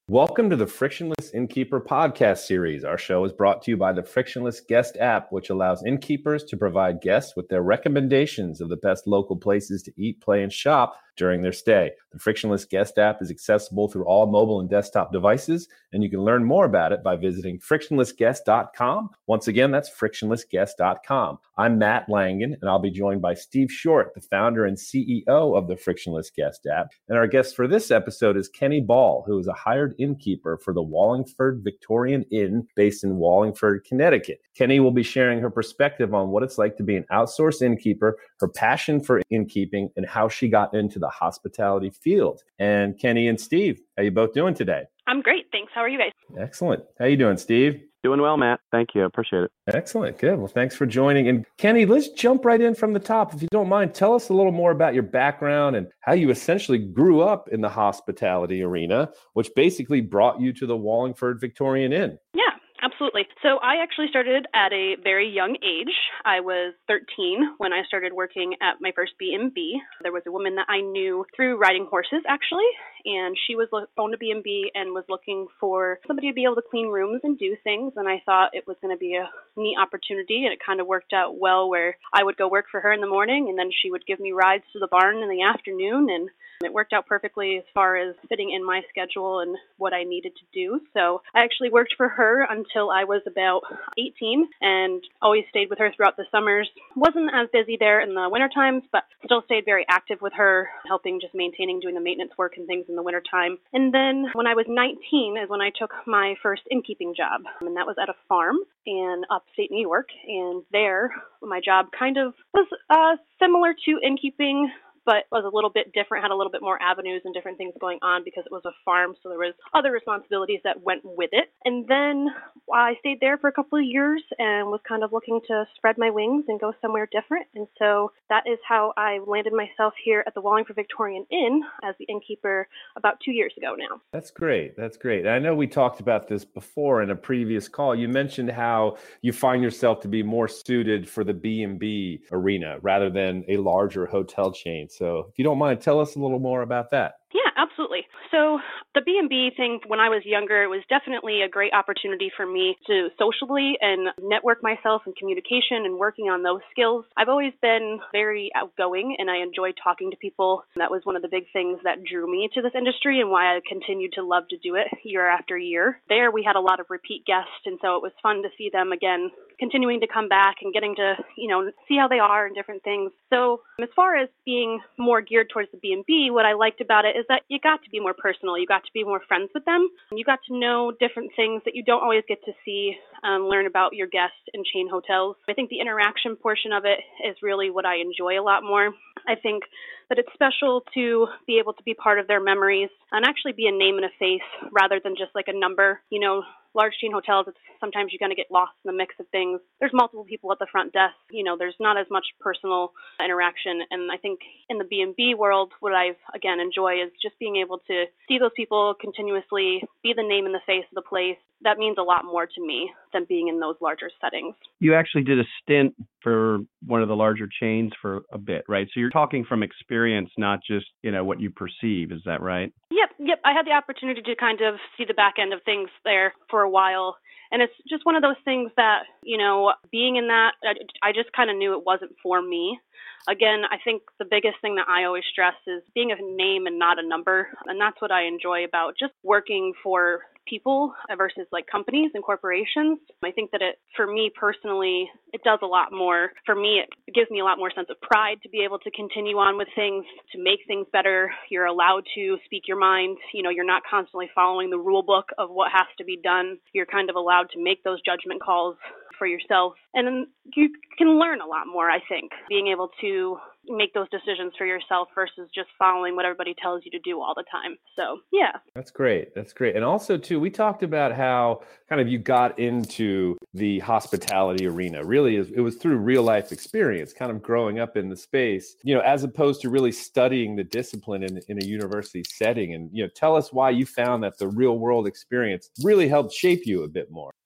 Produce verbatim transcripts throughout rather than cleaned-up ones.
Welcome to the Frictionless Innkeeper podcast series. Our show is brought to you by the Frictionless Guest app, which allows innkeepers to provide guests with their recommendations of the best local places to eat, play, and shop during their stay. The Frictionless Guest app is accessible through all mobile and desktop devices, and you can learn more about it by visiting frictionless guest dot com. Once again, that's frictionless guest dot com. I'm Matt Langen, and I'll be joined by Steve Short, the founder and C E O of the Frictionless Guest app. And our guest for this episode is Kenny Ball, who is a hired innkeeper for the Wallingford Victorian Inn based in Wallingford, Connecticut. Kenny will be sharing her perspective on what it's like to be an outsourced innkeeper, her passion for innkeeping, and how she got into the hospitality field. And Kenny and Steve, how you both doing today? I'm great. Thanks. How are you guys? Excellent. How you doing, Steve? Doing well, Matt. Thank you. Appreciate it. Excellent. Good. Well, thanks for joining. And Kenny, let's jump right in from the top. If you don't mind, tell us a little more about your background and how you essentially grew up in the hospitality arena, which basically brought you to the Wallingford Victorian Inn. Yeah. Absolutely. So I actually started at a very young age. I was thirteen when I started working at my first B and B. There was a woman that I knew through riding horses, actually, and she was owned a B and B and was looking for somebody to be able to clean rooms and do things. And I thought it was going to be a neat opportunity, and it kind of worked out well where I would go work for her in the morning, and then she would give me rides to the barn in the afternoon, and it worked out perfectly as far as fitting in my schedule and what I needed to do. So I actually worked for her until I was about eighteen and always stayed with her throughout the summers. Wasn't as busy there in the winter times, but still stayed very active with her, helping just maintaining, doing the maintenance work and things in the winter time. And then when I was nineteen is when I took my first innkeeping job, and that was at a farm in upstate New York. And there, my job kind of was uh, similar to innkeeping, but was a little bit different, had a little bit more avenues and different things going on because it was a farm, so there was other responsibilities that went with it. And then I stayed there for a couple of years and was kind of looking to spread my wings and go somewhere different. And so that is how I landed myself here at the Wallingford Victorian Inn as the innkeeper about two years ago now. That's great. That's great. I know we talked about this before in a previous call. You mentioned how you find yourself to be more suited for the B and B arena rather than a larger hotel chain. So if you don't mind, tell us a little more about that. Yeah, absolutely. So the B and B thing, when I was younger, it was definitely a great opportunity for me to socially and network myself in communication and working on those skills. I've always been very outgoing and I enjoyed talking to people. That was one of the big things that drew me to this industry and why I continued to love to do it year after year. There we had a lot of repeat guests, and so it was fun to see them again continuing to come back and getting to, you know, see how they are and different things. So as far as being more geared towards the B and B, what I liked about it is that you got to be more personal. You got to be more friends with them. You got to know different things that you don't always get to see, um, learn about your guests in chain hotels. I think the interaction portion of it is really what I enjoy a lot more. I think that it's special to be able to be part of their memories and actually be a name and a face rather than just like a number. You know, large chain hotels, it's sometimes you're going to get lost in the mix of things. There's multiple people at the front desk. You know, there's not as much personal interaction. And I think in the B and B world, what I, again, enjoy is just being able to see those people continuously, be the name and the face of the place. That means a lot more to me than being in those larger settings. You actually did a stint for one of the larger chains for a bit, right? So you're talking from experience, not just, you know, what you perceive. Is that right? Yep. Yep. I had the opportunity to kind of see the back end of things there for a while. And it's just one of those things that, you know, being in that, I just kind of knew it wasn't for me. Again, I think the biggest thing that I always stress is being a name and not a number. And that's what I enjoy about just working for people versus like companies and corporations. I think that it, for me personally, it does a lot more. For me, it gives me a lot more sense of pride to be able to continue on with things, to make things better. You're allowed to speak your mind. You know, you're not constantly following the rule book of what has to be done. You're kind of allowed to make those judgment calls for yourself. And then you can learn a lot more, I think, being able to make those decisions for yourself versus just following what everybody tells you to do all the time. So, yeah. That's great. That's great. And also, too, we talked about how kind of you got into the hospitality arena. Really, it was through real life experience, kind of growing up in the space, you know, as opposed to really studying the discipline in, in a university setting. And, you know, tell us why you found that the real world experience really helped shape you a bit more. Yeah.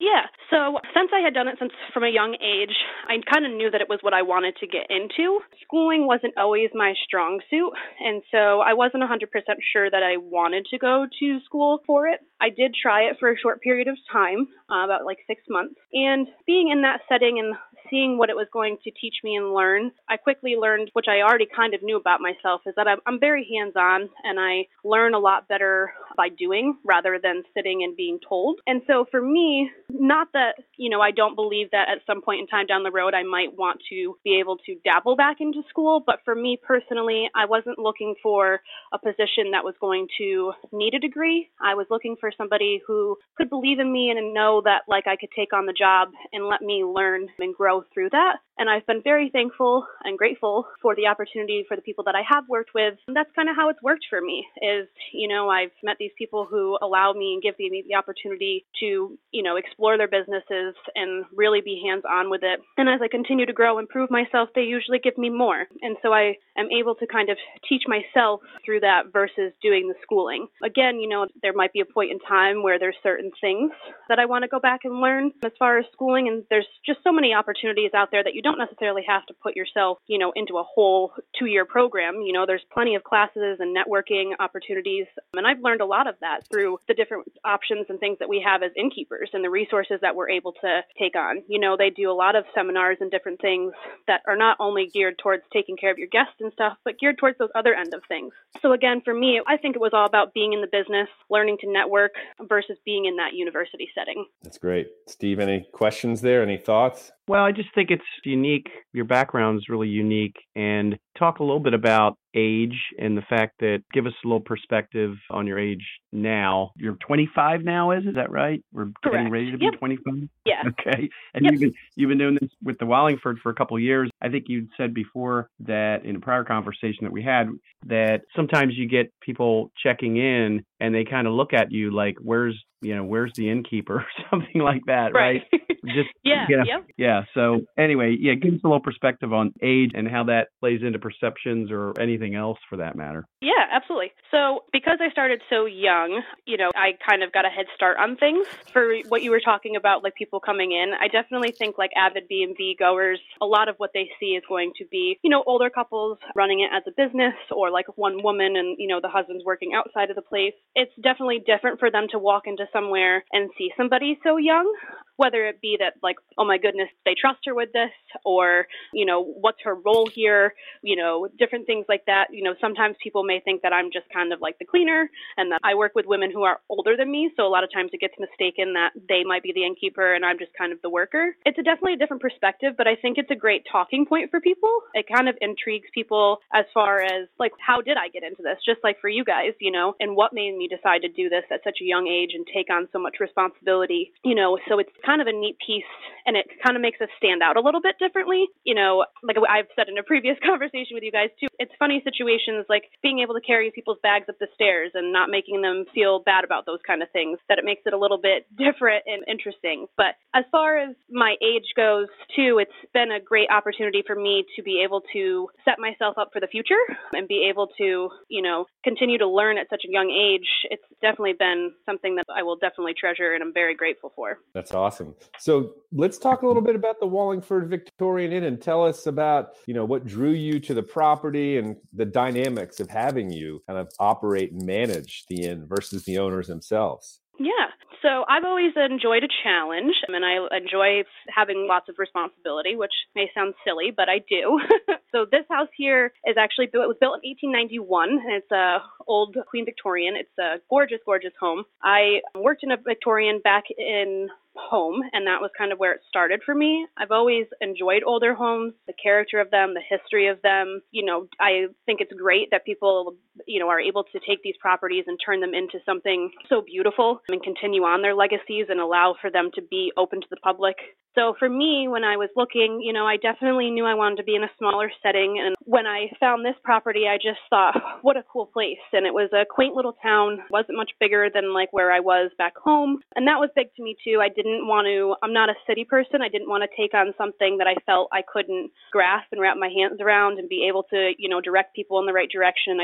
So since I had done it since from a young age, I kind of knew that it was what I wanted to get into. Schooling wasn't always my strong suit, and so I wasn't one hundred percent sure that I wanted to go to school for it. I did try it for a short period of time, uh, about like six months, and being in that setting and seeing what it was going to teach me and learn, I quickly learned, which I already kind of knew about myself, is that I'm, I'm very hands-on and I learn a lot better by doing rather than sitting and being told. And so for me, not that, you know, I don't believe that at some point in time down the road I might want to be able to dabble back into school, but for me personally, I wasn't looking for a position that was going to need a degree. I was looking for somebody who could believe in me and know that like I could take on the job and let me learn and grow through that. And I've been very thankful and grateful for the opportunity for the people that I have worked with. And that's kind of how it's worked for me is, you know, I've met these people who allow me and give me the opportunity to, you know, explore their businesses and really be hands-on with it. And as I continue to grow and prove myself, they usually give me more. And so I am able to kind of teach myself through that versus doing the schooling. Again, you know, there might be a point in time where there's certain things that I want to go back and learn as far as schooling. And there's just so many opportunities out there that you don't necessarily have to put yourself, you know, into a whole two-year program. You know, there's plenty of classes and networking opportunities. And I've learned a lot of that through the different options and things that we have as innkeepers and the resources that we're able to take on. You know, they do a lot of seminars and different things that are not only geared towards taking care of your guests and stuff, but geared towards those other end of things. So again, for me, I think it was all about being in the business, learning to network versus being in that university setting. That's great. Steve, any questions there? Any thoughts? Well, I just think it's unique. Your background is really unique. And talk a little bit about age and the fact that give us a little perspective on your age now. You're twenty-five now, is is that right? We're Correct. Getting ready to be Yep. twenty-five? Yeah. Okay. And Yep. you've been you've been doing this with the Wallingford for a couple of years. I think you said before that in a prior conversation that we had that sometimes you get people checking in and they kind of look at you like, where's you know, where's the innkeeper or something like that, right? Right. Just Yeah. you know, Yep. yeah. So anyway, yeah, give us a little perspective on age and how that plays into perceptions or anything else for that matter. Yeah, absolutely. So because I started so young, you know, I kind of got a head start on things. For what you were talking about, like people coming in, I definitely think like avid B and B goers, a lot of what they see is going to be, you know, older couples running it as a business or like one woman and, you know, the husband's working outside of the place. It's definitely different for them to walk into somewhere and see somebody so young, whether it be that like, oh my goodness, they trust her with this, or, you know, what's her role here, you know, different things like that. You know, sometimes people may think that I'm just kind of like the cleaner and that I work with women who are older than me. So a lot of times it gets mistaken that they might be the innkeeper and I'm just kind of the worker. It's a definitely a different perspective, but I think it's a great talking point for people. It kind of intrigues people as far as like, how did I get into this? Just like for you guys, you know, and what made me decide to do this at such a young age and take on so much responsibility, you know, so it's kind of a neat piece and it kind of makes us stand out a little bit differently. You know, like I've said in a previous conversation with you guys too, it's funny situations like being able to carry people's bags up the stairs and not making them feel bad about those kind of things, that it makes it a little bit different and interesting. But as far as my age goes too, it's been a great opportunity for me to be able to set myself up for the future and be able to, you know, continue to learn at such a young age. It's definitely been something that I will definitely treasure and I'm very grateful for. That's awesome. So let's talk a little bit about the Wallingford Victorian Inn and tell us about, you know, what drew you to the property and the dynamics of having you kind of operate and manage the inn versus the owners themselves. Yeah. So I've always enjoyed a challenge, and I enjoy having lots of responsibility, which may sound silly, but I do. So this house here is actually built, it was built in eighteen ninety-one, and it's a old Queen Victorian. It's a gorgeous, gorgeous home. I worked in a Victorian back in home, and that was kind of where it started for me. I've always enjoyed older homes, the character of them, the history of them. You know, I think it's great that people, you know, are able to take these properties and turn them into something so beautiful and continue on their legacies and allow for them to be open to the public. So for me, when I was looking, you know, I definitely knew I wanted to be in a smaller setting. And when I found this property, I just thought, what a cool place. And it was a quaint little town, wasn't much bigger than like where I was back home. And that was big to me too. I didn't want to, I'm not a city person. I didn't want to take on something that I felt I couldn't grasp and wrap my hands around and be able to, you know, direct people in the right direction. I didn't want to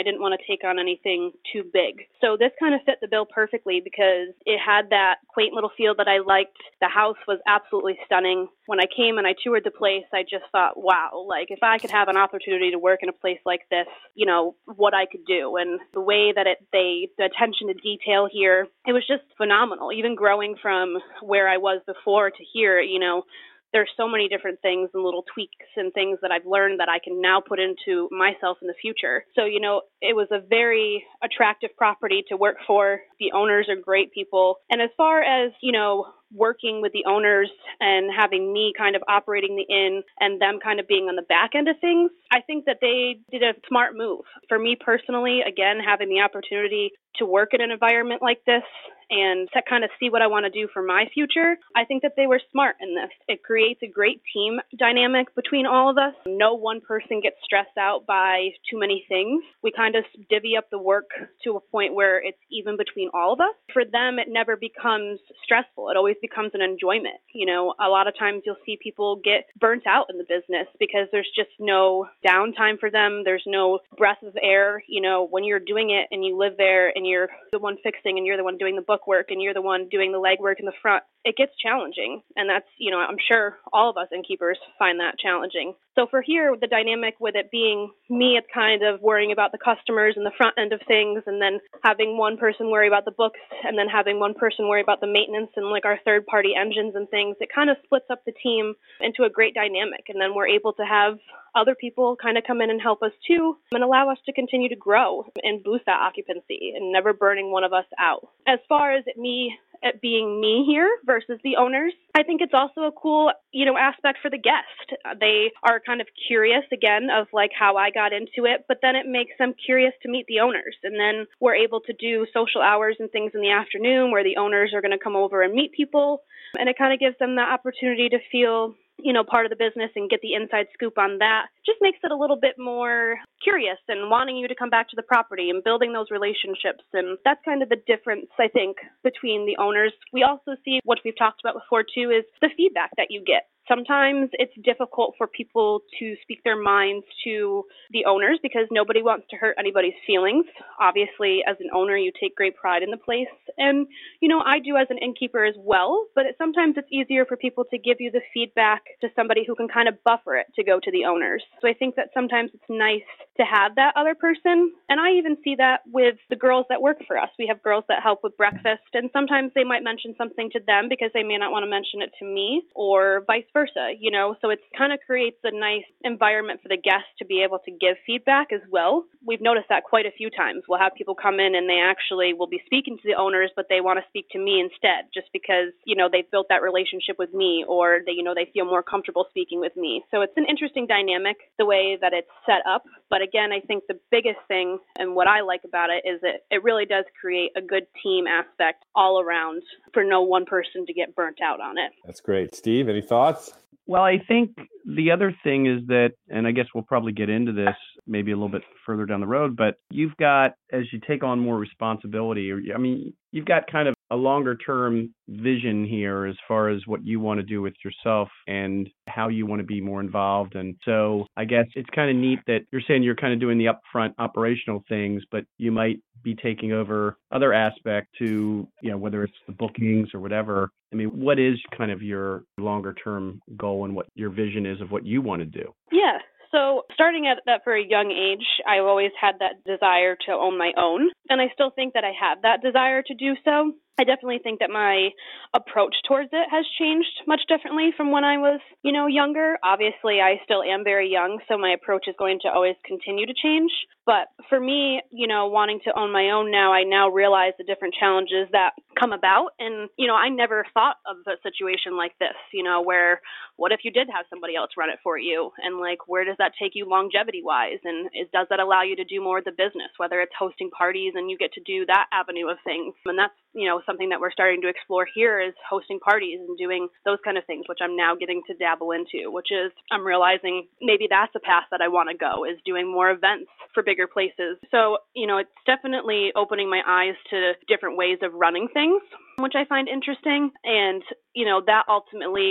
take on anything too big. So this kind of fit the bill perfectly because it had that quaint little feel that I liked. The house was absolutely stunning. When I came and I toured the place, I just thought, wow, like if I could have an opportunity to work in a place like this, you know, what I could do. And the way that it, they, the attention to detail here, it was just phenomenal. Even growing from where I was before to here, you know, there's so many different things and little tweaks and things that I've learned that I can now put into myself in the future. So, you know, it was a very attractive property to work for. The owners are great people. And as far as, you know, working with the owners and having me kind of operating the inn and them kind of being on the back end of things, I think that they did a smart move. For me personally, again, having the opportunity to work in an environment like this and to kind of see what I want to do for my future, I think that they were smart in this. It creates a great team dynamic between all of us. No one person gets stressed out by too many things. We kind of divvy up the work to a point where it's even between all of us. For them, it never becomes stressful. It always becomes an enjoyment. You know, a lot of times you'll see people get burnt out in the business because there's just no downtime for them. There's no breath of air. You know, when you're doing it and you live there and you're the one fixing and you're the one doing the book work and you're the one doing the legwork in the front, it gets challenging. And that's, you know, I'm sure all of us innkeepers find that challenging. So for here, the dynamic with it being me, it's kind of worrying about the customers and the front end of things, and then having one person worry about the books, and then having one person worry about the maintenance and like our third party engines and things. It kind of splits up the team into a great dynamic. And then we're able to have other people kind of come in and help us too and allow us to continue to grow and boost that occupancy and never burning one of us out. As far as it me it being me here versus the owners, I think it's also a cool, you know, aspect for the guest. They are kind of curious again of like how I got into it, but then it makes them curious to meet the owners. And then we're able to do social hours and things in the afternoon where the owners are going to come over and meet people. And it kind of gives them the opportunity to feel, you know, part of the business and get the inside scoop on that. Just makes it a little bit more curious and wanting you to come back to the property and building those relationships. And that's kind of the difference, I think, between the owners. We also see what we've talked about before too is the feedback that you get. Sometimes it's difficult for people to speak their minds to the owners because nobody wants to hurt anybody's feelings. Obviously, as an owner, you take great pride in the place. And, you know, I do as an innkeeper as well, but it, sometimes it's easier for people to give you the feedback to somebody who can kind of buffer it to go to the owners. So I think that sometimes it's nice to have that other person. And I even see that with the girls that work for us. We have girls that help with breakfast, and sometimes they might mention something to them because they may not want to mention it to me, or vice versa, you know, so it kind of creates a nice environment for the guests to be able to give feedback as well. We've noticed that quite a few times. We'll have people come in and they actually will be speaking to the owners, but they want to speak to me instead, just because, you know, they've built that relationship with me, or they, you know, they feel more comfortable speaking with me. So it's an interesting dynamic, the way that it's set up. But again, I think the biggest thing and what I like about it is that it really does create a good team aspect all around for no one person to get burnt out on it. That's great. Steve, any thoughts? Well, I think the other thing is that, and I guess we'll probably get into this maybe a little bit further down the road, but you've got, as you take on more responsibility, or I mean, you've got kind of a longer term vision here as far as what you want to do with yourself and how you want to be more involved. And so I guess it's kind of neat that you're saying you're kind of doing the upfront operational things, but you might be taking over other aspect to, you know, whether it's the bookings or whatever. I mean, what is kind of your longer term goal and what your vision is of what you want to do? Yeah. So starting at that very young age, I've always had that desire to own my own. And I still think that I have that desire to do so. I definitely think that my approach towards it has changed much differently from when I was, you know, younger. Obviously, I still am very young, so my approach is going to always continue to change. But for me, you know, wanting to own my own now, I now realize the different challenges that come about. And, you know, I never thought of a situation like this, you know, where what if you did have somebody else run it for you? And, like, where does that take you longevity-wise? And is, does that allow you to do more of the business, whether it's hosting parties and you get to do that avenue of things? And that's, you know, something that we're starting to explore here is hosting parties and doing those kind of things, which I'm now getting to dabble into, which is I'm realizing maybe that's a path that I want to go, is doing more events for bigger places. So, you know, it's definitely opening my eyes to different ways of running things, which I find interesting. And, you know, that ultimately is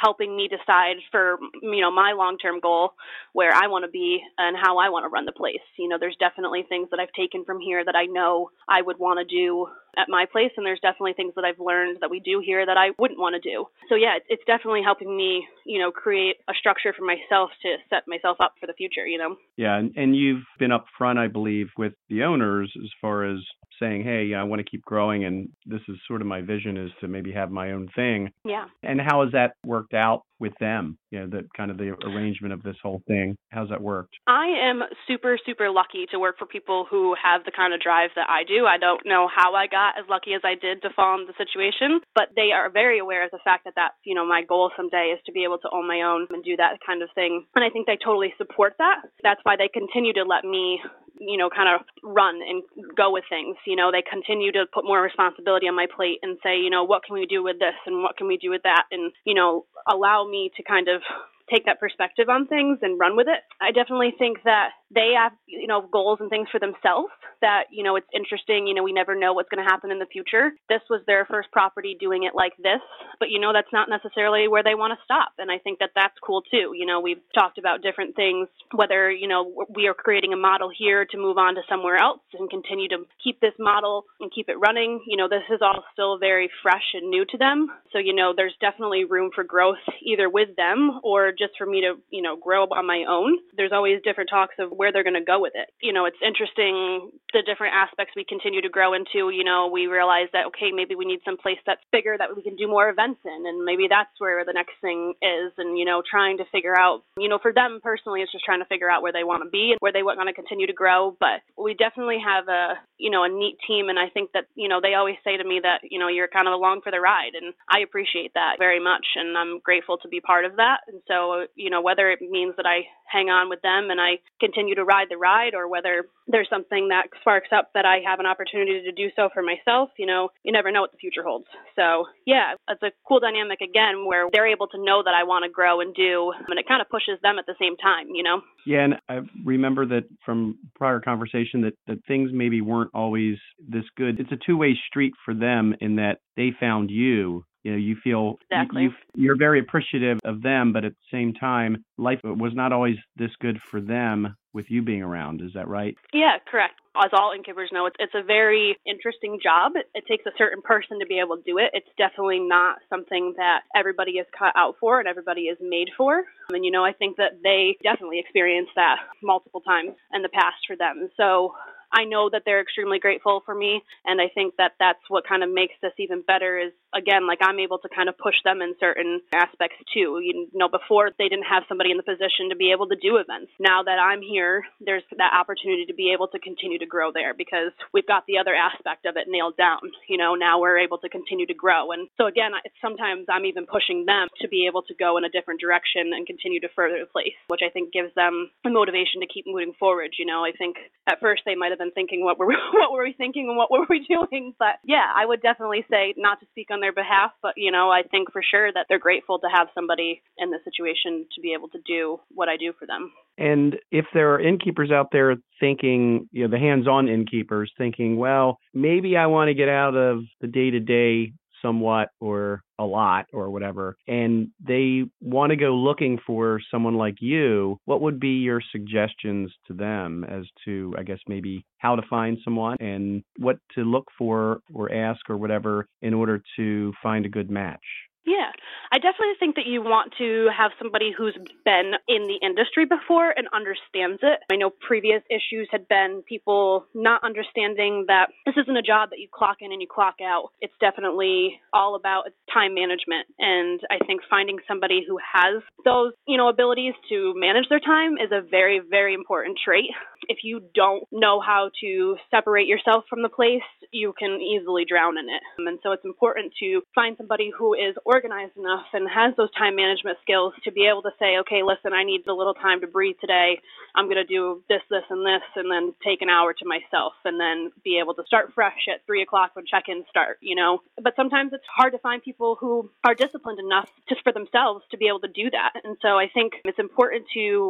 helping me decide for, you know, my long-term goal, where I want to be and how I want to run the place. You know, there's definitely things that I've taken from here that I know I would want to do at my place, and there's definitely things that I've learned that we do here that I wouldn't want to do. So yeah, it's definitely helping me, you know, create a structure for myself to set myself up for the future, you know? Yeah, and, and you've been upfront, I believe, with the owners as far as saying, hey, I want to keep growing, and this is sort of my vision, is to maybe have my own thing. Yeah. And how has that worked out with them? You know, the kind of the arrangement of this whole thing. How's that worked? I am super, super lucky to work for people who have the kind of drive that I do. I don't know how I got as lucky as I did to fall into the situation, but they are very aware of the fact that that's, you know, my goal someday is to be able to own my own and do that kind of thing. And I think they totally support that. That's why they continue to let me, you know, kind of run and go with things. You know, they continue to put more responsibility on my plate and say, you know, what can we do with this and what can we do with that? And, you know, allow me to kind of take that perspective on things and run with it. I definitely think that they have, you know, goals and things for themselves that, you know, it's interesting. You know, we never know what's going to happen in the future. This was their first property doing it like this, but, you know, that's not necessarily where they want to stop. And I think that that's cool too. You know, we've talked about different things, whether, you know, we are creating a model here to move on to somewhere else and continue to keep this model and keep it running. You know, this is all still very fresh and new to them. So, you know, there's definitely room for growth either with them or just for me to, you know, grow on my own. There's always different talks of where they're going to go with it. You know, it's interesting the different aspects we continue to grow into. You know, we realize that, okay, maybe we need some place that's bigger that we can do more events in, and maybe that's where the next thing is. And, you know, trying to figure out, you know, for them personally, it's just trying to figure out where they want to be and where they want to continue to grow. But we definitely have a, you know, a neat team. And I think that, you know, they always say to me that, you know, you're kind of along for the ride. And I appreciate that very much. And I'm grateful to be part of that. And so, you know, whether it means that I hang on with them and I continue to ride the ride, or whether there's something that sparks up that I have an opportunity to do so for myself, you know, you never know what the future holds. So yeah, it's a cool dynamic again, where they're able to know that I want to grow and do, and it kind of pushes them at the same time, you know? Yeah, and I remember that from prior conversation that, that things maybe weren't always this good. It's a two-way street for them in that they found you. You know, you feel exactly. you, you're very appreciative of them, but at the same time, life was not always this good for them with you being around. Is that right? Yeah, correct. As all innkeepers know, it's, it's a very interesting job. It, it takes a certain person to be able to do it. It's definitely not something that everybody is cut out for and everybody is made for. And, you know, I think that they definitely experienced that multiple times in the past for them. So I know that they're extremely grateful for me, and I think that that's what kind of makes this even better is, again, like I'm able to kind of push them in certain aspects too. You know, before they didn't have somebody in the position to be able to do events. Now that I'm here, there's that opportunity to be able to continue to grow there because we've got the other aspect of it nailed down. You know, now we're able to continue to grow. And so again, it's sometimes I'm even pushing them to be able to go in a different direction and continue to further the place, which I think gives them a motivation to keep moving forward. You know, I think at first they might have been thinking, what were we, what were we thinking and what were we doing? But yeah, I would definitely say, not to speak on their behalf, but, you know, I think for sure that they're grateful to have somebody in the situation to be able to do what I do for them. And if there are innkeepers out there thinking, you know, the hands-on innkeepers thinking, well, maybe I want to get out of the day-to-day somewhat or a lot or whatever, and they want to go looking for someone like you, what would be your suggestions to them as to, I guess, maybe how to find someone and what to look for or ask or whatever in order to find a good match? Yeah, I definitely think that you want to have somebody who's been in the industry before and understands it. I know previous issues had been people not understanding that this isn't a job that you clock in and you clock out. It's definitely all about time management. And I think finding somebody who has those, you know, abilities to manage their time is a very, very important trait. If you don't know how to separate yourself from the place, you can easily drown in it. And so it's important to find somebody who is organized enough and has those time management skills to be able to say, okay, listen, I need a little time to breathe today. I'm going to do this, this, and this, and then take an hour to myself, and then be able to start fresh at three o'clock when check-ins start, you know. But sometimes it's hard to find people who are disciplined enough just for themselves to be able to do that. And so I think it's important to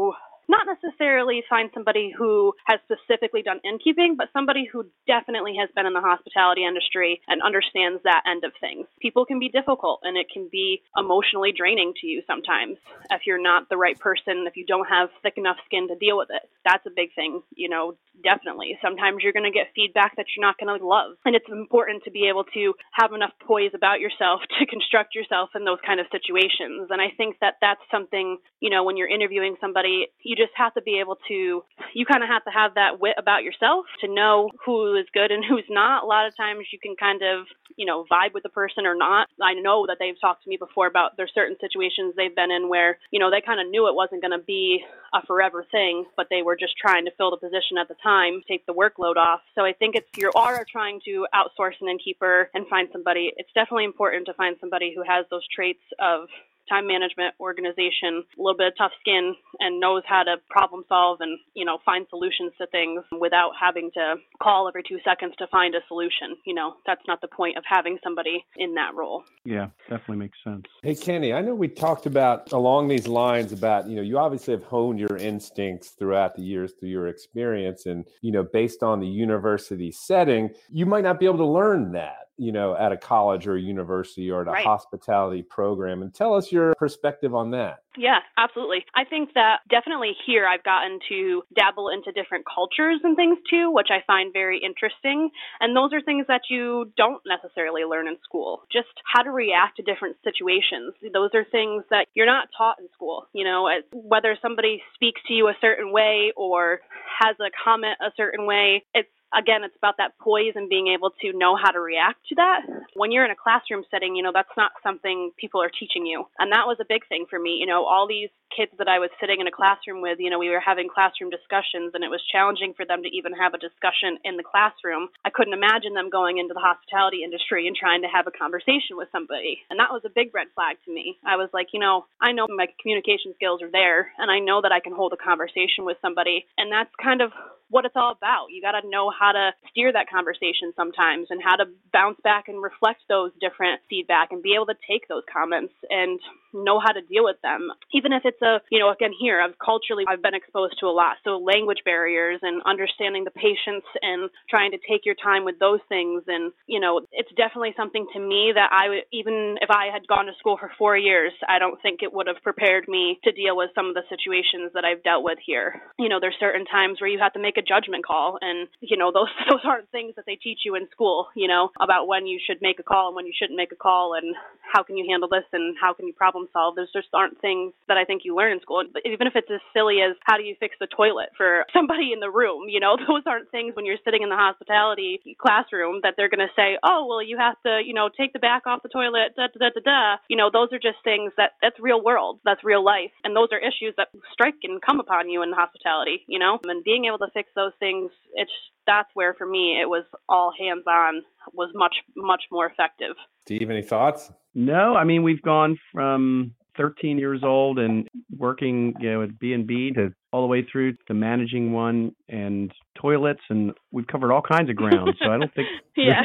not necessarily find somebody who has specifically done innkeeping, but somebody who definitely has been in the hospitality industry and understands that end of things. People can be difficult, and it can be emotionally draining to you sometimes if you're not the right person, if you don't have thick enough skin to deal with it. That's a big thing, you know, definitely. Sometimes you're going to get feedback that you're not going to love. And it's important to be able to have enough poise about yourself to construct yourself in those kind of situations. And I think that that's something, you know, when you're interviewing somebody, you just have to be able to, you kind of have to have that wit about yourself to know who is good and who's not. A lot of times you can kind of, you know, vibe with the person or not. I know that they've talked to me before about there's certain situations they've been in where, you know, they kind of knew it wasn't going to be a forever thing, but they were just trying to fill the position at the time, take the workload off. So I think if you are trying to outsource an innkeeper and find somebody, it's definitely important to find somebody who has those traits of time management, organization, a little bit of tough skin, and knows how to problem solve and, you know, find solutions to things without having to call every two seconds to find a solution. You know, that's not the point of having somebody in that role. Yeah, definitely makes sense. Hey, Kenny, I know we talked about along these lines about, you know, you obviously have honed your instincts throughout the years through your experience. And, you know, based on the university setting, you might not be able to learn that, you know, at a college or a university or at a Right. hospitality program. And tell us your perspective on that. Yeah, absolutely. I think that definitely here I've gotten to dabble into different cultures and things too, which I find very interesting. And those are things that you don't necessarily learn in school. Just how to react to different situations. Those are things that you're not taught in school. You know, as- whether somebody speaks to you a certain way or has a comment a certain way, it's Again, it's about that poise and being able to know how to react to that. When you're in a classroom setting, you know, that's not something people are teaching you. And that was a big thing for me. You know, all these kids that I was sitting in a classroom with, you know, we were having classroom discussions, and it was challenging for them to even have a discussion in the classroom. I couldn't imagine them going into the hospitality industry and trying to have a conversation with somebody. And that was a big red flag to me. I was like, you know, I know my communication skills are there, and I know that I can hold a conversation with somebody. And that's kind of what it's all about. You got to know how to steer that conversation sometimes and how to bounce back and reflect those different feedback and be able to take those comments and know how to deal with them. Even if it's a, you know, again here, I've culturally, I've been exposed to a lot. So language barriers and understanding the patients and trying to take your time with those things. And, you know, it's definitely something to me that I would, even if I had gone to school for four years, I don't think it would have prepared me to deal with some of the situations that I've dealt with here. You know, there's certain times where you have to make a judgment call, and, you know, those, those aren't things that they teach you in school, you know, about when you should make a call and when you shouldn't make a call and how can you handle this and how can you problem solve. Those just aren't things that I think you learn in school. But even if it's as silly as how do you fix the toilet for somebody in the room, you know, those aren't things when you're sitting in the hospitality classroom that they're going to say, oh, well, you have to, you know, take the back off the toilet, da, da, da, da, da. You know, those are just things that that's real world, that's real life. And those are issues that strike and come upon you in the hospitality, you know, and being able to fix those things, it's, that's where for me, it was all hands on, was much, much more effective. Steve, any thoughts? No, I mean, we've gone from thirteen years old and working, you know, at B and B to all the way through to managing one and toilets, and we've covered all kinds of ground. So I don't think, yeah,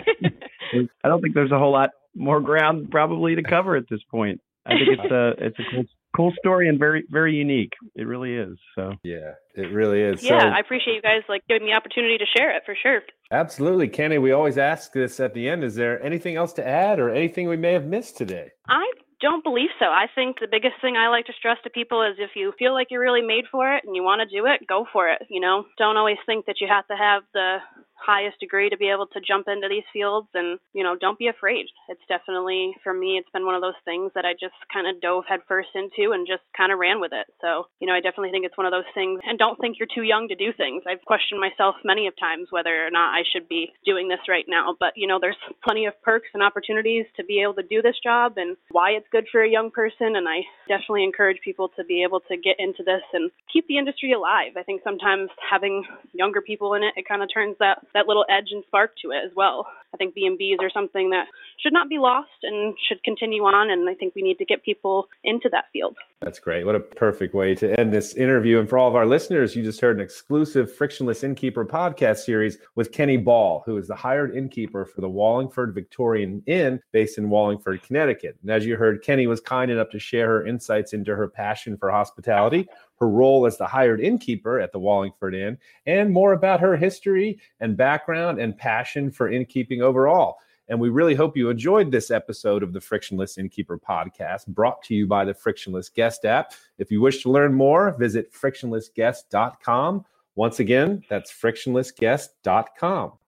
I don't think there's a whole lot more ground probably to cover at this point. I think it's a, it's a cool, cool story and very, very unique. It really is. So yeah, it really is. Yeah, so, I appreciate you guys like giving me the opportunity to share it for sure. Absolutely. Kenny, we always ask this at the end. Is there anything else to add or anything we may have missed today? I don't believe so. I think the biggest thing I like to stress to people is if you feel like you're really made for it and you want to do it, go for it. You know, don't always think that you have to have the highest degree to be able to jump into these fields, and, you know, don't be afraid. It's definitely, for me, it's been one of those things that I just kind of dove headfirst into and just kind of ran with it. So, you know, I definitely think it's one of those things, and don't think you're too young to do things. I've questioned myself many of times whether or not I should be doing this right now, but, you know, there's plenty of perks and opportunities to be able to do this job and why it's good for a young person, and I definitely encourage people to be able to get into this and keep the industry alive. I think sometimes having younger people in it, it kind of turns that that little edge and spark to it as well. I think B and Bs are something that should not be lost and should continue on, and I think we need to get people into that field. That's great. What a perfect way to end this interview. And for all of our listeners, you just heard an exclusive Frictionless Innkeeper podcast series with Kenny Ball, who is the hired innkeeper for the Wallingford Victorian Inn based in Wallingford, Connecticut. And as you heard, Kenny was kind enough to share her insights into her passion for hospitality, her role as the hired innkeeper at the Wallingford Inn, and more about her history and background and passion for innkeeping overall. And we really hope you enjoyed this episode of the Frictionless Innkeeper podcast, brought to you by the Frictionless Guest app. If you wish to learn more, visit frictionless guest dot com. Once again, that's frictionless guest dot com.